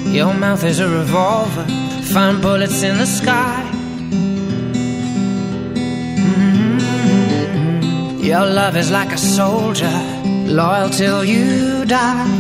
Your mouth is a revolver, find bullets in the sky. Your love is like a soldier, loyal till you die.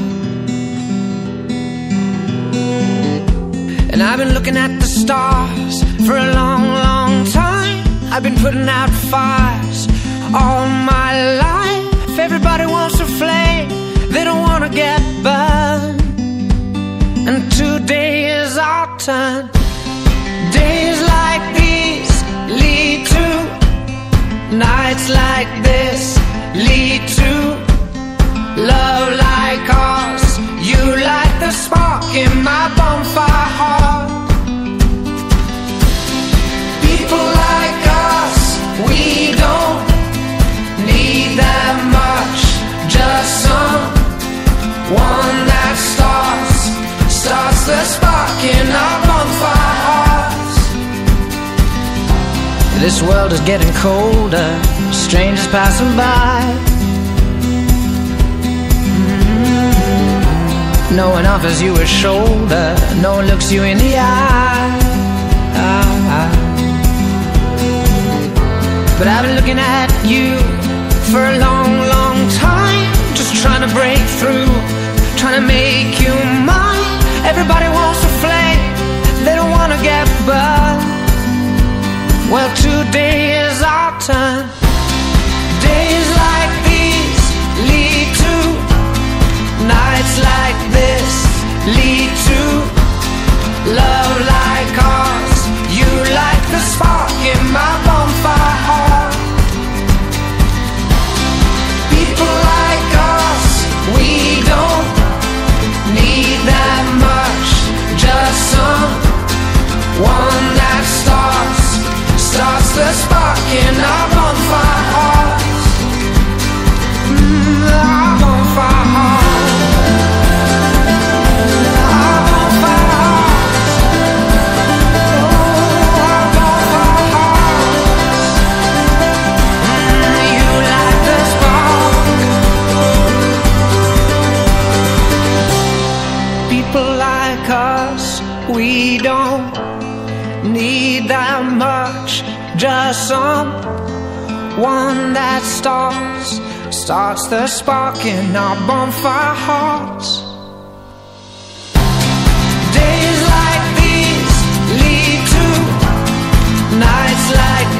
And I've been looking at the stars for a long, long time. I've been putting out fires all my life. Everybody wants a flame, they don't want to get burned. And today is our turn. Days like these lead to nights like this, lead to love like ours. You light the spark in my bonfire heart. People like us, we don't need that much. Just someone that starts the spark in our bonfire hearts. This world is getting colder, strangers passing by. No one offers you a shoulder, no one looks you in the eye. But I've been looking at you for a long, long time, just trying to break through, trying to make you mine. Everybody wants a flame, they don't want to get burned. Well, today is our turn. Days like these lead to nights like this, lead to love like ours. You light the spark in my bonfire heart. People like us, we don't need that much. Just someone that starts the spark in our bonfire hearts. Our bonfire hearts. Our bonfire hearts. Oh, our bonfire hearts. You light the spark. People like us, we don't need that much. Just someone that starts the spark in our bonfire hearts. Days like these lead to nights like